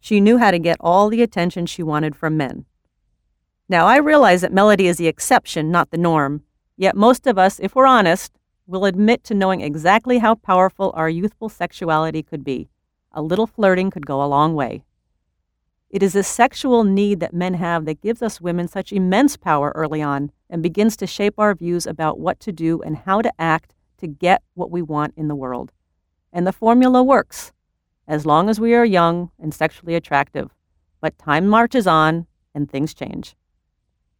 She knew how to get all the attention she wanted from men. Now, I realize that Melody is the exception, not the norm, yet most of us, if we're honest, will admit to knowing exactly how powerful our youthful sexuality could be. A little flirting could go a long way. It is this sexual need that men have that gives us women such immense power early on and begins to shape our views about what to do and how to act to get what we want in the world. And the formula works, as long as we are young and sexually attractive. But time marches on and things change.